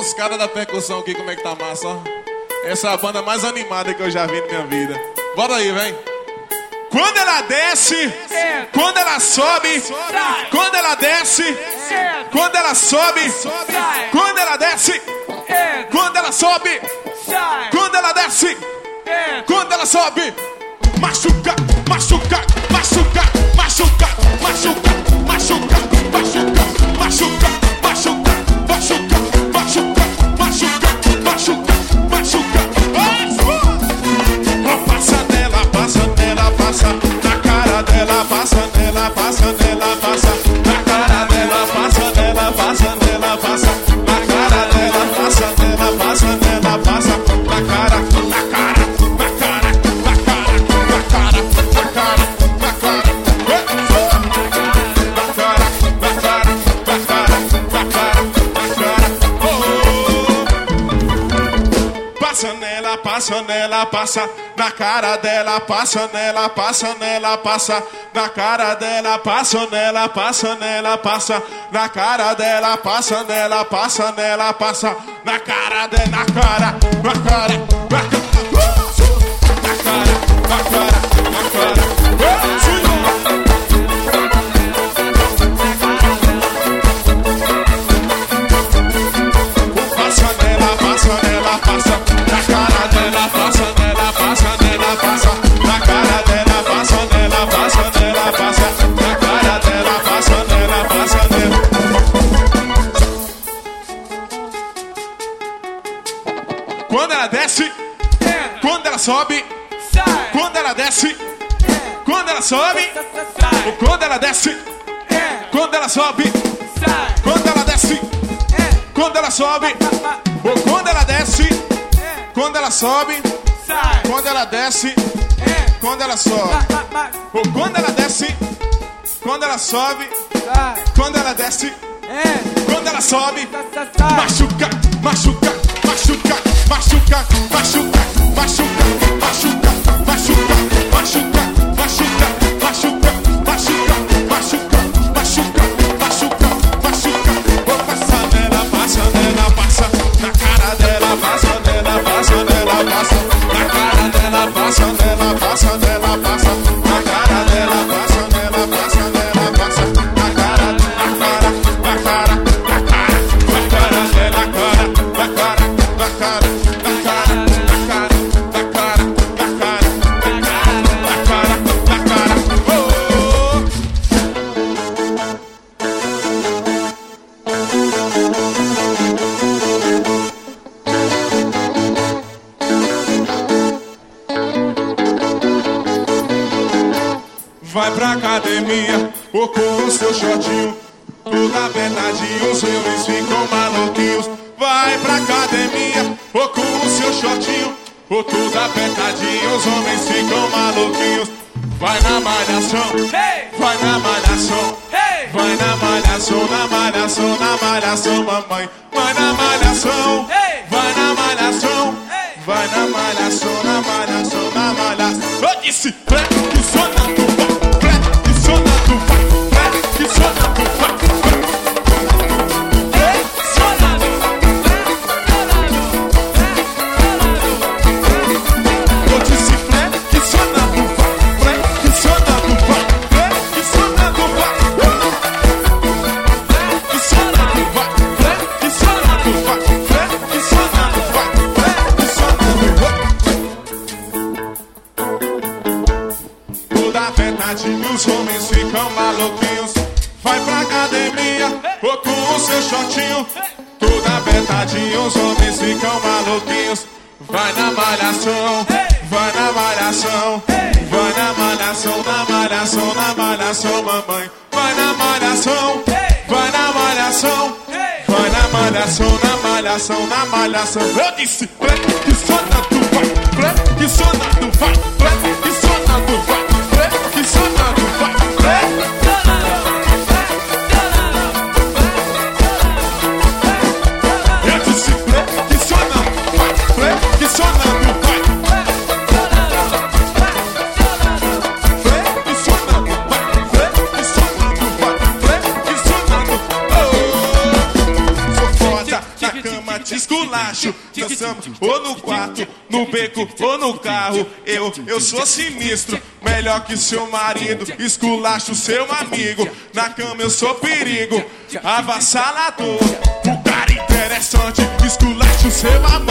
Os caras da percussão aqui, como é que tá massa, ó. Essa é a banda mais animada que eu já vi na minha vida. Bora aí, vem. Quando ela desce, quando ela sobe, quando ela desce, quando ela sobe, quando ela desce, quando ela sobe, quando ela desce, quando ela sobe. Machuca, machuca, machuca, machuca, machuca, machuca, machuca, machuca, machuca, machuca, machuca, machuca, machuca, machuca. Passa nela, passa nela, passa na cara dela, passa nela, passa nela, passa na cara dela, passa nela, passa nela, passa na cara dela, passa nela, passa nela, passa na cara, na cara, na cara, na cara, na cara, na cara, na cara, na cara, na cara, na cara, na cara, na cara. Passa nela, passa nela, passa na cara dela, passa nela, passa nela, passa na cara dela, passa nela, passa nela, passa na cara dela, passa nela, passa nela, passa na cara dela, na cara, na cara, na cara, na cara, na cara, na cara. Passa nela, passa nela, passa na cara dela, passa nela, passa nela, passa na cara dela, passa nela, passa nela, passa na cara dela, passa nela, passa nela. Quando ela desce, quando ela sobe, quando ela desce, quando ela sobe, quando ela desce, quando ela sobe, quando ela desce, quando ela sobe, quando ela desce, quando ela sobe, quando ela desce, quando ela sobe, quando ela desce, quando ela sobe, quando ela desce, quando ela sobe, machuca, machuca, machuca, machuca, machuca, machuca, machuca, machuca, machuca, machuca, machuca, machuca, machuca, machuca, machuca, machuca. Passa nela, passa nela, passa na cara dela, passa nela, passa nela, passa na cara dela, passa nela, passa nela, passa na cara dela, passa nela, passa nela, passa na cara, na cara, na cara, na cara, na cara dela, cara, na cara, na cara, na cara, na cara, na cara, na cara, na cara, na cara, na cara. Vai pra academia, ou com o seu shortinho, tudo apertadinho, os homens ficam maluquinhos. Vai pra academia, ou com o seu shortinho, ou tudo apertadinho, os homens ficam maluquinhos. Vai na malhação, vai na malhação, vai na malhação, na malhação, na malhação, mamãe. Vai na malhação, vai na malhação, vai na malhação, na malhação, na malhação. Eu disse, flexionando, flexionando, flexionando, eu disse, flexionando, flexionando, flexionando, os homens ficam maluquinhos. Vai pra academia, ou com o seu shortinho, tudo apertadinho, os homens ficam maluquinhos. Vai na malhação, vai na malhação, vai na malhação, na malhação, na malhação, mamãe. Vai na malhação, vai na malhação, vai na malhação, na malhação, na malhação. Eu disse, flexionando, vai, flexionando, vai, flexionando, vai, flexionando, vai, eu disse, flexionando, vai, flexionando, vai, flexionando, vai, flexionando, vai, flexionando. Oh, sou foda na cama. interessante, esculacho. Dançamos ou no quarto, no beco ou no carro. Eu sou sinistro, melhor que seu marido. Esculacho seu amigo, na cama eu sou perigo. Avassalador, o cara interessante, esculacho seu amigo.